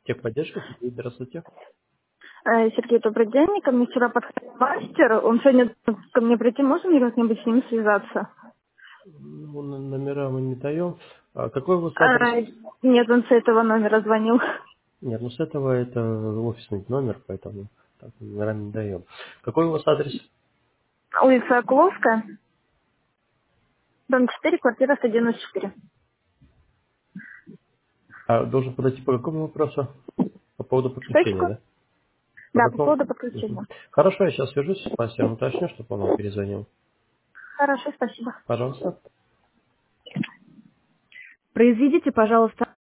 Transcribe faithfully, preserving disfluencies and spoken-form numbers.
Техподдержка, Сергей, здравствуйте. Э, Сергей, добрый день. Ко мне вчера подходил мастер. Он сегодня ко мне прийти. Можно мне как-нибудь с ним связаться? Ну, н- номера мы не даем. А какой у вас адрес? А, нет, он с этого номера звонил. Нет, ну с этого это офисный номер, поэтому так, номера не даем. Какой у вас адрес? Улица Окуловская, дом четыре, квартира сто девяносто четыре. А должен подойти по какому вопросу? По поводу Что подключения, еще? да? По Да, по какому? поводу Мгм. подключения. Хорошо, я сейчас свяжусь с мастером, уточню, чтобы он вам перезвонил. Хорошо, спасибо. Пожалуйста. Произведите, пожалуйста,